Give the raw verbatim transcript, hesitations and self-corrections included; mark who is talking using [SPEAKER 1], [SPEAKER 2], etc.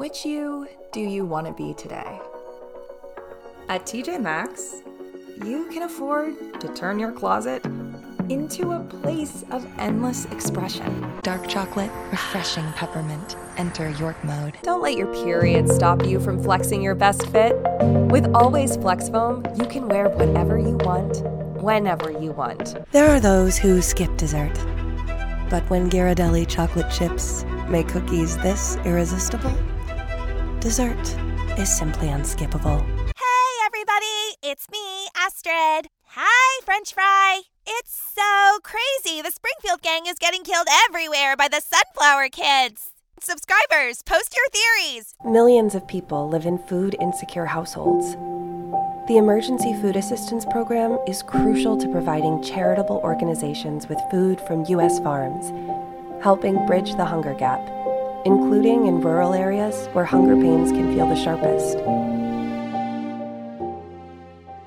[SPEAKER 1] Which you do you want to be today?
[SPEAKER 2] At T J Maxx, you can afford to turn your closet into a place of endless expression.
[SPEAKER 3] Dark chocolate, refreshing peppermint. Enter York mode.
[SPEAKER 1] Don't let your period stop you from flexing your best fit. With Always Flex Foam, you can wear whatever you want, whenever you want.
[SPEAKER 4] There are those who skip dessert. But when Ghirardelli chocolate chips make cookies this irresistible, dessert is simply unskippable.
[SPEAKER 5] Hey everybody, it's me, Astrid. Hi, French Fry. It's so crazy. The Springfield gang is getting killed everywhere by the Sunflower Kids. Subscribers, post your theories.
[SPEAKER 4] Millions of people live in food-insecure households. The Emergency Food Assistance Program is crucial to providing charitable organizations with food from U S farms, helping bridge the hunger gap, including in rural areas where hunger pains can feel the sharpest.